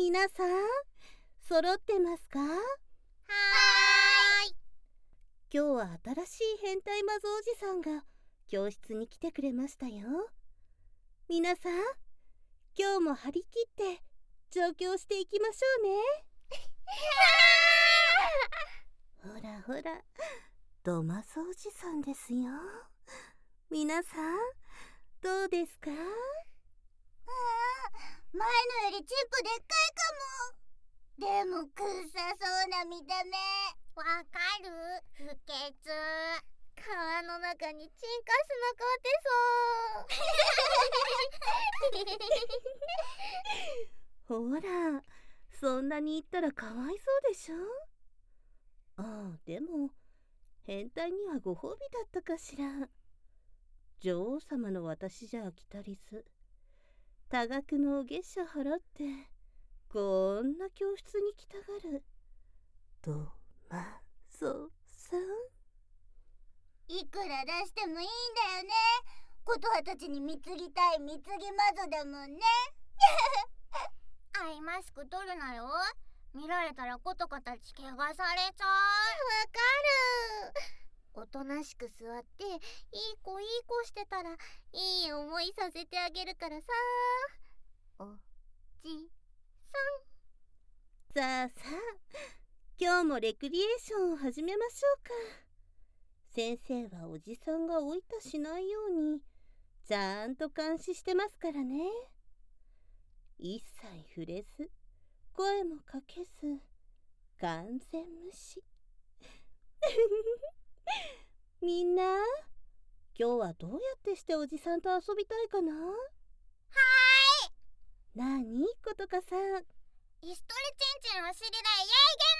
皆さん、揃ってますか？はーい。今日は新しい変態マゾおじさんが教室に来てくれましたよ。皆さん、今日も張り切って上京していきましょうね。ほらほら、ドマゾおじさんですよ。皆さん、どうですか？ 前のよりチンポでっかいかも。でもくっさそうな見た目。わかる？不潔。川の中にチンカスほら、そんなに言ったらかわいそうでしょ。ああ、でも変態にはご褒美だったかしら。女王様の私じゃ飽き足りず、多額の月謝払ってこんな教室に来たがるドマゾさん。 いくら出してもいいんだよね。琴葉たちに貢ぎたい貢ぎマゾだもんね。アイマスク取るなよ。見られたら琴葉たち怪我されちゃう。わかる。おとなしく座っていい子してたらいい思いさせてあげるからさ。おじさあさあ、今日もレクリエーションを始めましょうか。先生はおじさんがおいたしないようにちゃんと監視してますからね。一切触れず、声もかけず、完全無視。みんな、今日はどうやってしておじさんと遊びたいかな？はーい。なに、ことかさん。 イストルチンチンお尻だ。イエイゲン